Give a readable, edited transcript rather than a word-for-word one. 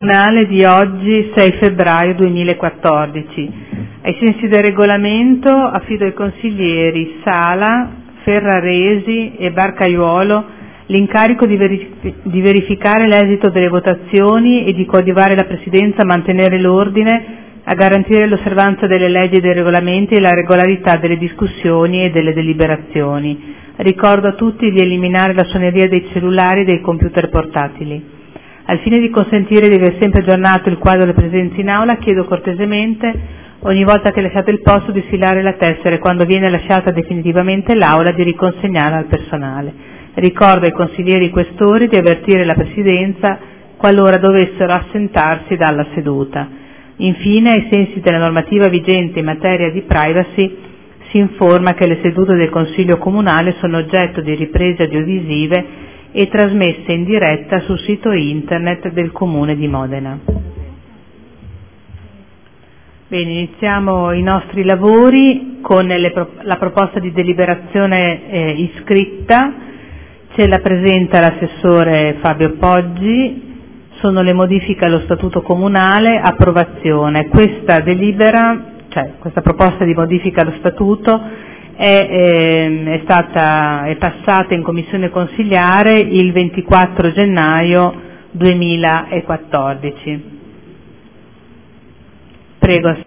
Comunale di oggi, 6 febbraio 2014. Ai sensi del regolamento affido ai consiglieri Sala, Ferraresi e Barcaiuolo l'incarico di verificare l'esito delle votazioni e di coadiuvare la Presidenza a mantenere l'ordine, a garantire l'osservanza delle leggi e dei regolamenti e la regolarità delle discussioni e delle deliberazioni. Ricordo a tutti di eliminare la suoneria dei cellulari e dei computer portatili. Al fine di consentire di avere sempre aggiornato il quadro delle presenze in aula, chiedo cortesemente, ogni volta che lasciate il posto, di sfilare la tessera e quando viene lasciata definitivamente l'aula di riconsegnarla al personale. Ricordo ai consiglieri questori di avvertire la Presidenza qualora dovessero assentarsi dalla seduta. Infine, ai sensi della normativa vigente in materia di privacy, si informa che le sedute del Consiglio Comunale sono oggetto di riprese audiovisive e trasmesse in diretta sul sito internet del Comune di Modena. Bene, iniziamo i nostri lavori con la proposta di deliberazione iscritta. Ce la presenta l'assessore Fabio Poggi. Sono le modifiche allo Statuto Comunale, approvazione. Questa delibera, cioè questa proposta di modifica allo Statuto è passata in commissione consiliare il 24 gennaio 2014. Prego.